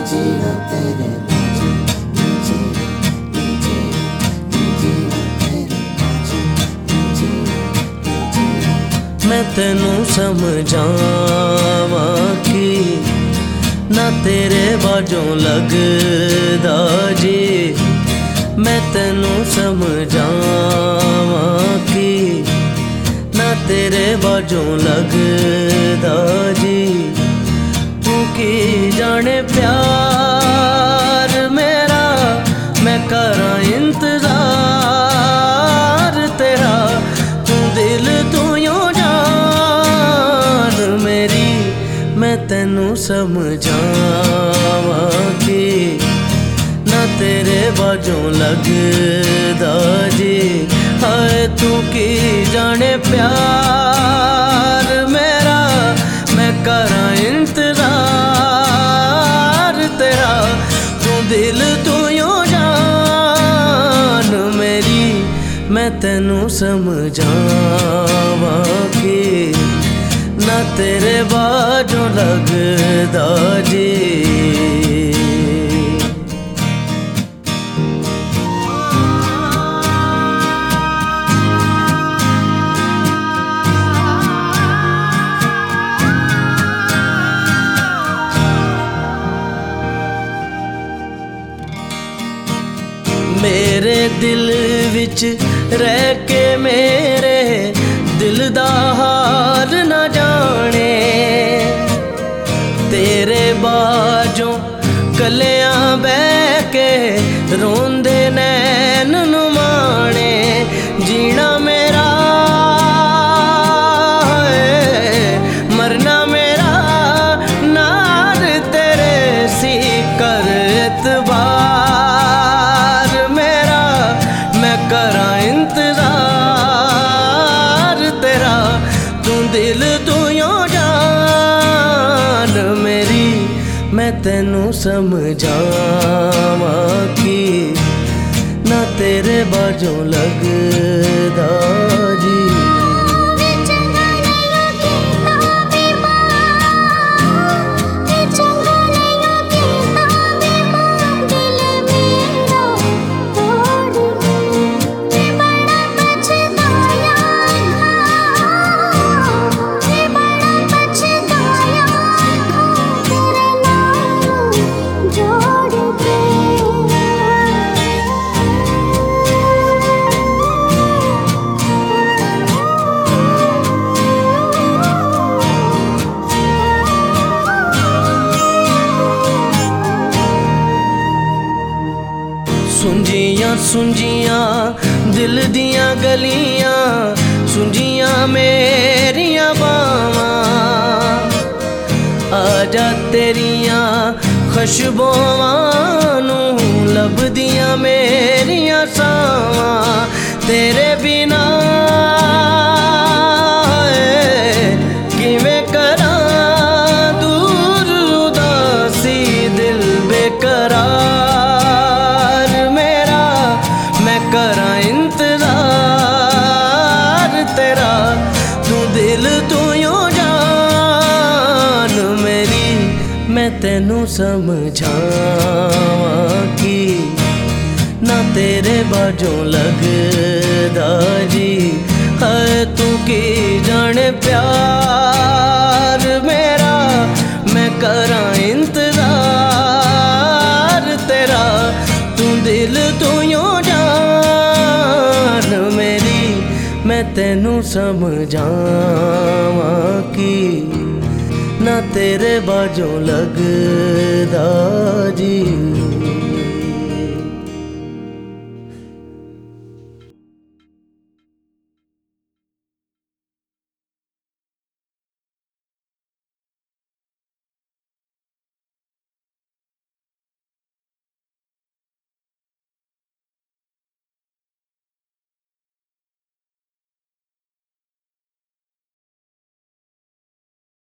जीना तेरे बाजू, जीना, जीना, जीना तेरे बाजू, जीना, जीना। मैं तेनू समझावा कि ना तेरे बाजों लगदा जी। मैं तेनू समझावा कि ना तेरे बाजों लगदा जी। तू की जाने प्यार मेरा, मैं करा इंतजार तेरा। तू दिल तू यूं जान मेरी, मैं तेनू समझावा कि ना तेरे बाजों लगदा जी। हाय तू की जाने प्यार मेरा, मैं करा इंतजार तेरा। तू दिल तू यूं जान मेरी, मैं तेनू समझावा कि ना तेरे बाजों लगदा जी। मेरे दिल विच रह के मेरे दिल दा हाल न जाने। तेरे बाजों कलियां बह के रोंदे नैन नुमाने। जीना मेरा मरना मेरा, नार तेरे सी कर एतबार मेरा। मैं करा इंतजार तेरा, तू दिल तू यूं जान मेरी। मैं तेनू समझावा कि ना तेरे बाजों लगदा जी। सुंजियां सुंजियां दिल दियां गलियां, सुंजियां मेरियां बावां। आजा तेरियां खुशबुआं नू लभदियां मेरियां सावां। तेरे बिना किवें करां दूर उदासी दिल बेकरार मेरा। मैं करा इंतजार तेरा, तू दिल तू यूं जान मेरी। मैं तेनू समझावा कि ना तेरे बाजों लगदा जी। है तू की जाने प्यार मेरा, मैं करा इंतजार तेरा। तू दिल तू यूं जान मेरी, मैं तेनू समझावा कि ना तेरे बाजों लगदा जी।